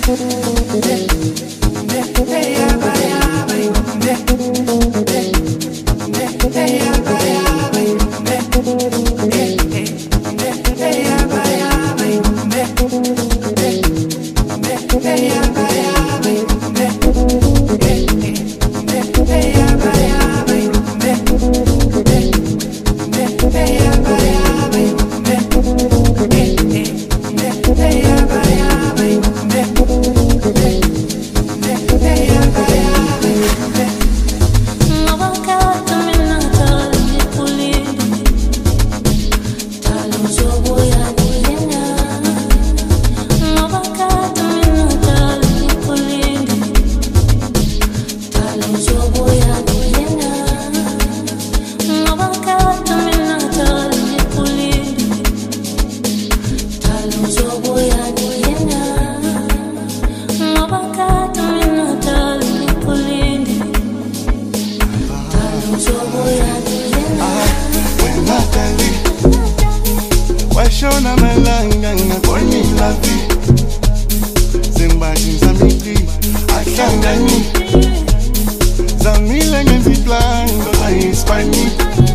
Washona malanga ngakoni la vie Zimbaji zamiki ahlangani Zamile ngeziplan Kola Hispani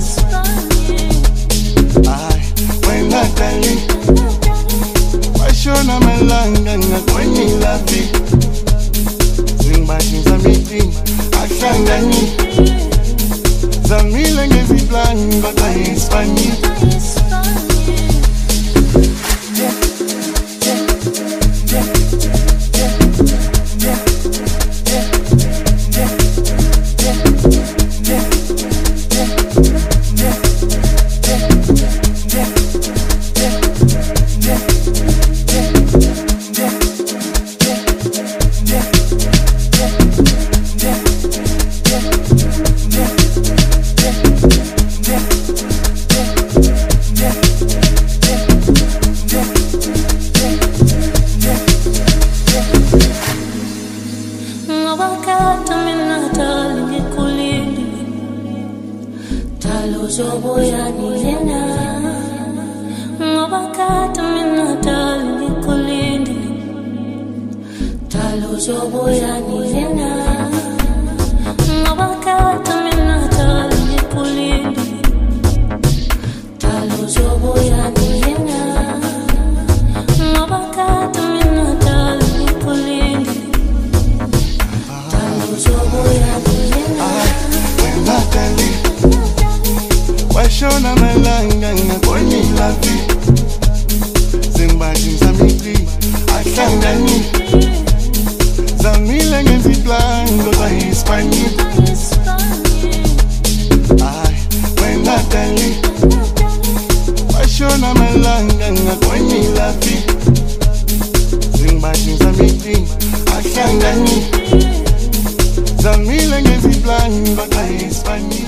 Ay, wena tali Washona malanga ngakoni la vie Zimbaji zamiki ahlangani Zamile ngeziplan Kola Hispani Uzoboya nilena ngobakata mina tali nikulindi tali uzoboya nilena ngobakata mina tali nikulindi tali uzoboya nilena ngobakata mina tali nikulindi tali uzoboya nilena Washona malanga ngakoni la vie Zimbaji zamiki ahlangani Zamile ngeziplan Kola Hispani Ay, wena tali Washona malanga ngakoni la vie Zimbaji zamiki ahlangani Zamile ngeziplan Kola Hispani